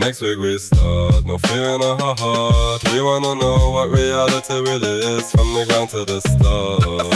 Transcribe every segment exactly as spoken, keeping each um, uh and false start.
Next week we start, no fear in our heart. We wanna know what reality really is, from the ground to the stars.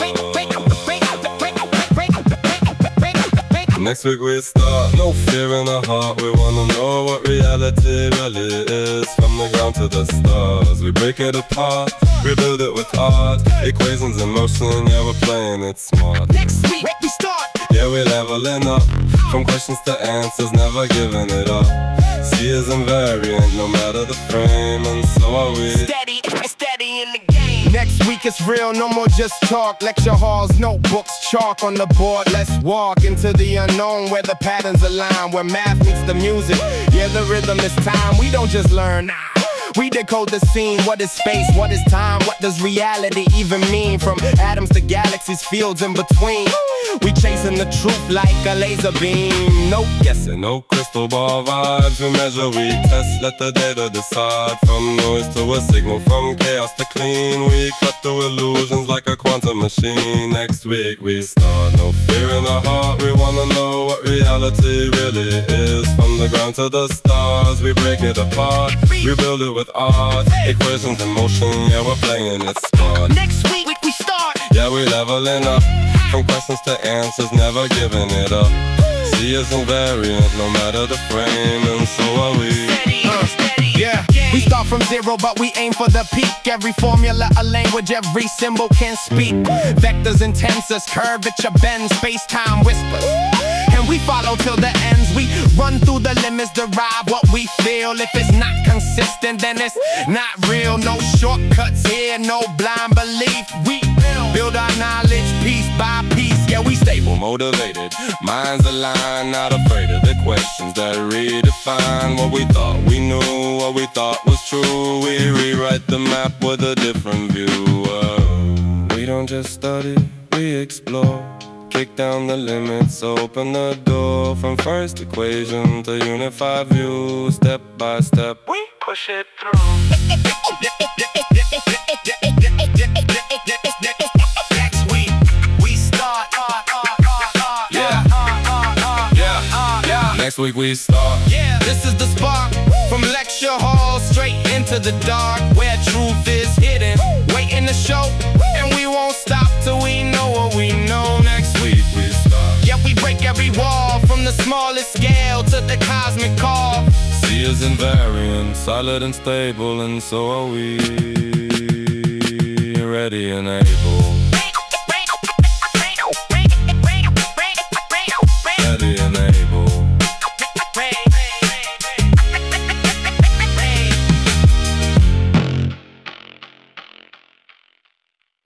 Next week we start, no fear in our heart. We wanna know what reality really is, from the ground to the stars. We break it apart, we build it with art. Equations in motion, yeah, we're playing it smart. Next week we start, yeah, we're leveling up, from questions to answers, never giving it up. C is invariant, no matter the frame, and so are we. Steady, steady in the game. Next week it's real, no more just talk. Lecture halls, notebooks, chalk on the board. Let's walk into the unknown, where the patterns align, where math meets the music. Yeah, the rhythm is time, we don't just learn, nah. We decode the scene. What is space? What is time? What does reality even mean? From atoms to galaxies, fields in between. We chasing the truth like a laser beam. No guessing, no crystal ball vibes. We measure, we test, let the data decide. From noise to a signal, from chaos to clean. We cut through illusions like a quantum machine. Next week we start, no fear in our heart. We wanna know what reality really is. From the ground to the stars, we break it apart. We build it with art. Equations in motion, yeah, we're playing it smart. Next week we start, yeah, we leveling up, from questions to answers, never giving it up. C is invariant, no matter the frame, and so are we. Steady, uh, steady, yeah. We start from zero, but we aim for the peak. Every formula, a language, every symbol can speak. Vectors and tensors, curvature bends, space-time whispers. And we follow till the ends. We run through the limits, derive what we feel. If it's not consistent, then it's not real. No shortcuts here, no blind belief. We build our knowledge piece by piece. Yeah, we stable, motivated, minds aligned, not afraid of the questions that redefine what we thought we knew, what we thought was true. We rewrite the map with a different view. uh, We don't just study, we explore. Kick down the limits, open the door. From first equation to unified view, step by step, we push it through. Next week we start. Yeah, yeah, yeah. Next week we start. Yeah, this is the spark. From lecture hall straight into the dark, where truth is hidden, waiting to show. And we won't stop till we know what we know. Next week we start. Yeah, we break every wall, from the smallest scale to the cosmic call. C is invariant, solid and stable, and so are we. Ready and able. Ready and able.